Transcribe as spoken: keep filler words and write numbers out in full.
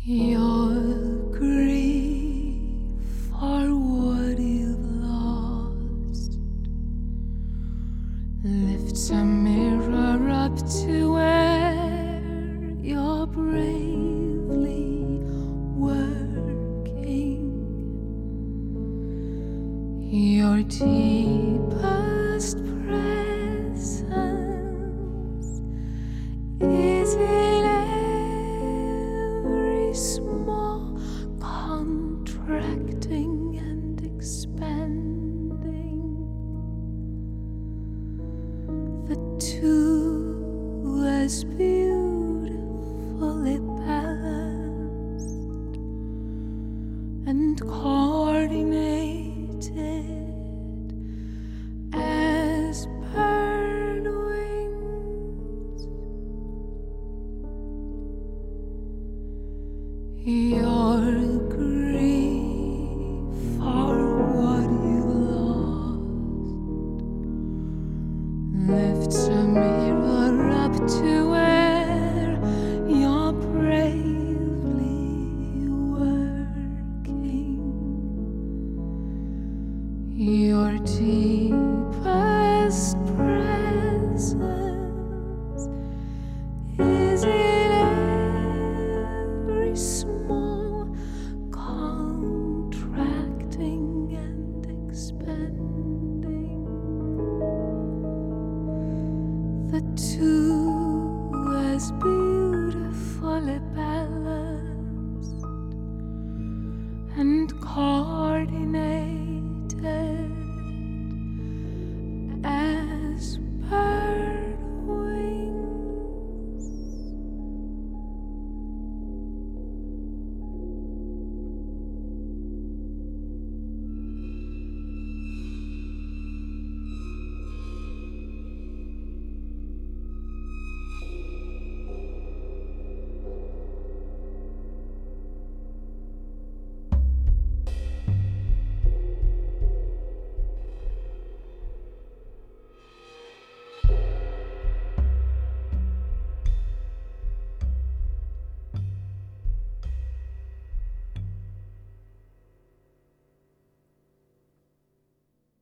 Your grief for what you've lost lifts a mirror up to where you're bravely working. Your deepest presence is in every small contracting and expanding. The two as beautifully balanced and coordinated as bird wings. Your grief for what you lost lifts a mirror up to where you're bravely working. Your deepest presence is in every small contracting and expanding. The two as beautiful